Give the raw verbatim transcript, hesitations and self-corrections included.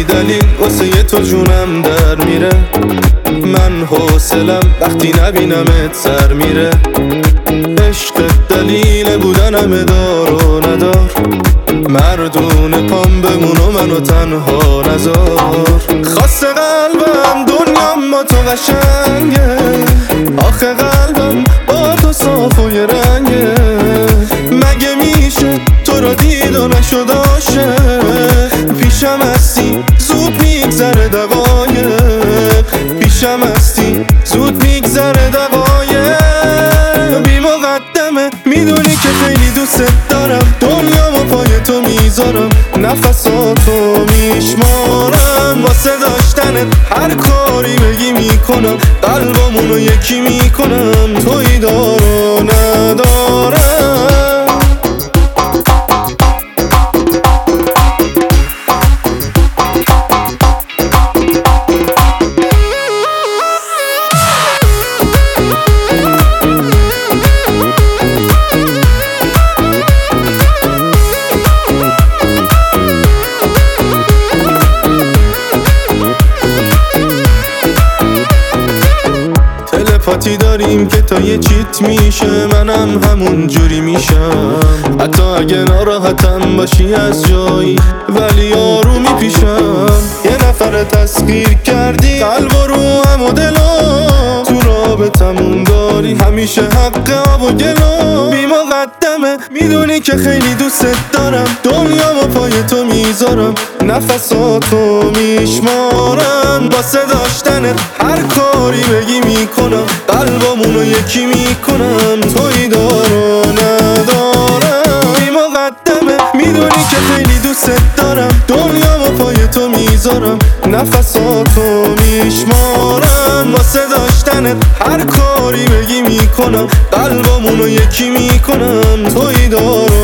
دلیل واسه یه تو جونم در میره. من حوصلم وقتی نبینمت سر میره. عشق دلیل بودنم دار و ندار. مردون پام بمون و منو تنها نذار. خواست قلبم دنیام با تو قشنگه. آخه قلبم با تو صاف و یه رنگه. مگه میشه تو رو دید و نشد عاشق؟ پیشم هستی زود میگذره دقایق. پیشم هستی زود میگذره دقایق. بی مقدمه میدونی که خیلی دوست دارم. دنیامو پای تو میذارم. نفساتو میشمارم. واسه داشتنت هر کاری بگی میکنم. قلبمونو یکی میکنم. تویی دار و ندارم. تلپاتی داریم که تا یه چیت میشه. منم همون جوری میشم. حتی اگه ناراحتم باشی از جایی ولی آرومی پیشم. یه نفر تسخیر کردی قلب و روحم و دلم. تو رابطمون داری همیشه حق آب و گلم. بی مقدمه میدونی که خیلی دوست دارم. دنیامو پای تو میذارم. نفساتو میشمارم. واسه داشتنت هر کاری بگی میکنم. قلبمونو یکی میکنم. تویی دار و ندارم. بی مقدمه میدونی که خیلی دوست دارم. دنیامو پای تو میذارم. نفساتو میشمارم. واسه داشتنت هر کاری بگی میکنم. قلبمونو یکی میکنم. تویی دار